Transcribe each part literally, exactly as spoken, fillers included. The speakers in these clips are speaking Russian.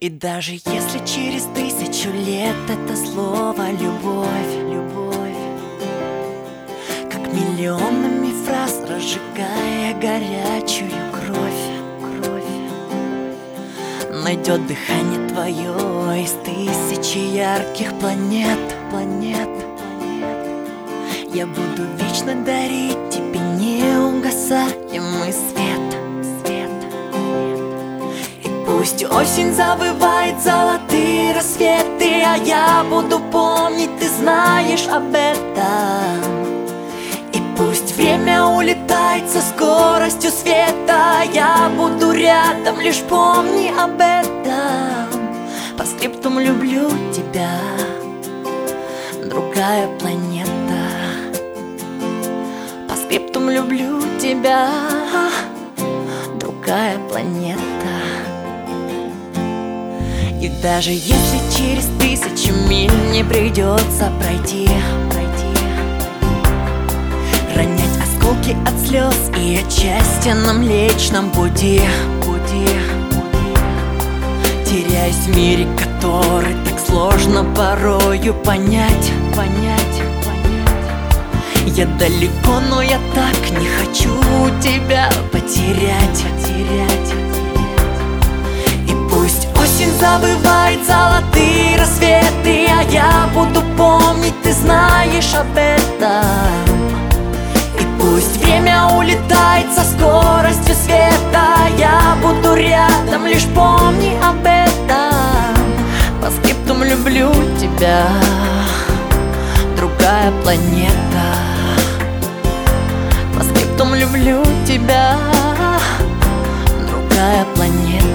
И даже если через тысячу лет это слово «любовь», любовь, как миллионами фраз, разжигая горячую кровь, кровь, найдет дыхание твое из тысячи ярких планет, планет, планет. Я буду вечно дарить тебе неугасаемый свет. Пусть осень завывает золотые рассветы, а я буду помнить, ты знаешь об этом. И пусть время улетает со скоростью света, а я буду рядом, лишь помни об этом. По скриптум люблю тебя, другая планета. По скриптум люблю тебя, другая планета. И даже если через тысячу миль мне придется пройти, пройти, ронять осколки от слез и отчасти на Млечном пути, пути, теряясь в мире, который так сложно порою понять, понять, понять. Я далеко, но я так не хочу тебя потерять, потерять. Осень завывает золотые рассветы, а я буду помнить, ты знаешь об этом. И пусть время улетает со скоростью света, я буду рядом, лишь помни об этом. По скриптум люблю тебя, другая планета. По скриптум люблю тебя, другая планета.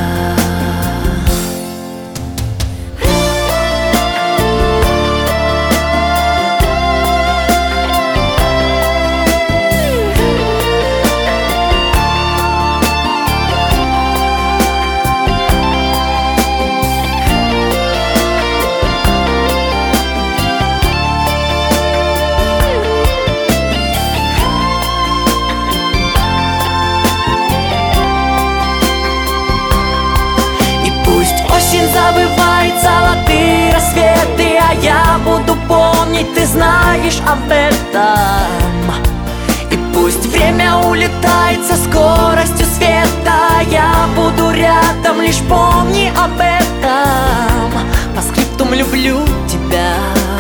Завывает золотые рассветы, а я буду помнить, ты знаешь об этом. И пусть время улетает со скоростью света, я буду рядом, лишь помни об этом. По скриптум люблю тебя,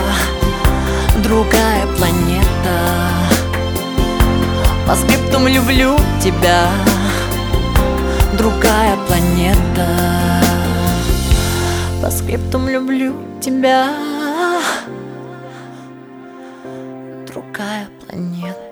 другая планета. По скриптум люблю тебя, другая планета. По скриптум люблю тебя, другая планета.